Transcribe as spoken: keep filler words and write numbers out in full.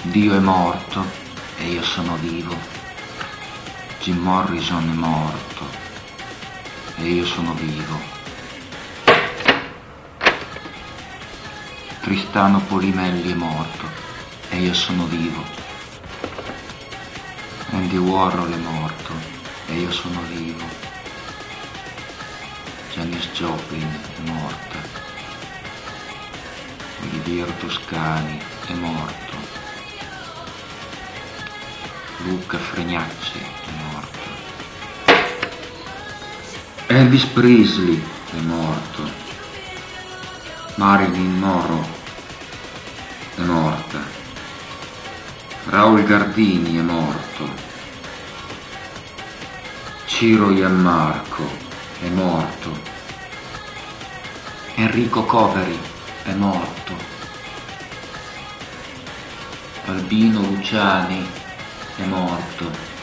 Dio è morto e io sono vivo. Jim Morrison è morto e io sono vivo. Tristano Polimelli è morto e io sono vivo. Andy Warhol è morto e io sono vivo. Janis Joplin è morta. Oliviero Toscani è morto. Luca Fregnacci è morto. Elvis Presley è morto. Marilyn Monroe è morta. Raul Gardini è morto. Ciro Iammarco è morto. Enrico Coveri è morto. Albino Luciani è morto.